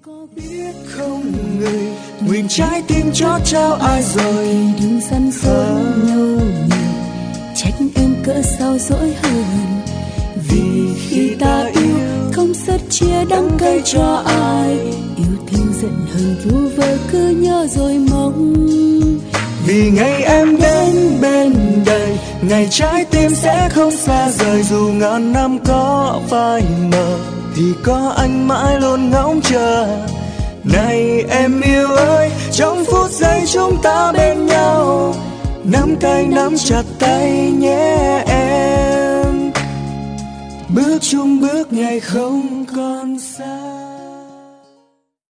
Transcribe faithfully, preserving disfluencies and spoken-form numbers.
Có biết không người, nguyện trái tim cho trao ai rồi. Đừng săn soi nhau nhiều, trách em cỡ sao dỗi hơn. Vì khi ta yêu, không sất chia đắng cay cho ai. Yêu thương giận hờn vu vơ cứ nhớ rồi mong. Vì ngày em đến bên đời, ngày trái tim sẽ không xa rời. Dù ngàn năm có phai mờ, thì có anh mãi luôn ngóng chờ. Này em yêu ơi, trong phút giây chúng ta bên nhau, nắm tay nắm chặt tay nhé em. Bước chung bước ngày không còn xa.